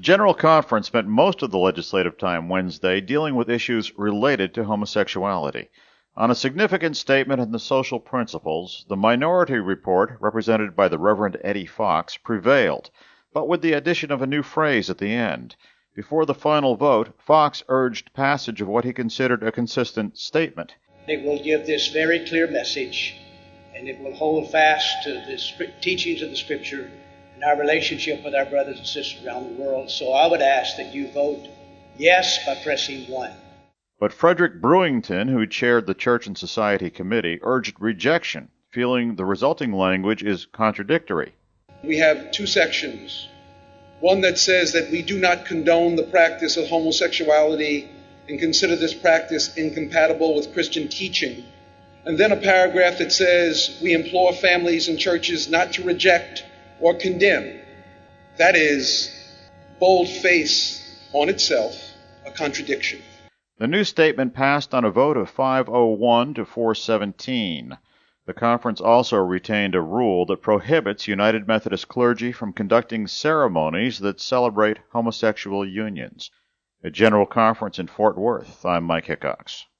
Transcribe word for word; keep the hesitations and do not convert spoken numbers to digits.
General Conference spent most of the legislative time Wednesday dealing with issues related to homosexuality. On a significant statement on the social principles, the minority report, represented by the Reverend Eddie Fox, prevailed, but with the addition of a new phrase at the end. Before the final vote, Fox urged passage of what he considered a consistent statement. It will give this very clear message, and it will hold fast to the teachings of the Scripture and our relationship with our brothers and sisters around the world. So I would ask that you vote yes by pressing one. But Frederick Brewington, who chaired the Church and Society Committee, urged rejection, feeling the resulting language is contradictory. We have two sections. One that says that we do not condone the practice of homosexuality and consider this practice incompatible with Christian teaching. And then a paragraph that says we implore families and churches not to reject or condemn. That is, bold-face on itself, a contradiction. The new statement passed on a vote of five oh one to four seventeen. The conference also retained a rule that prohibits United Methodist clergy from conducting ceremonies that celebrate homosexual unions. At General Conference in Fort Worth, I'm Mike Hickox.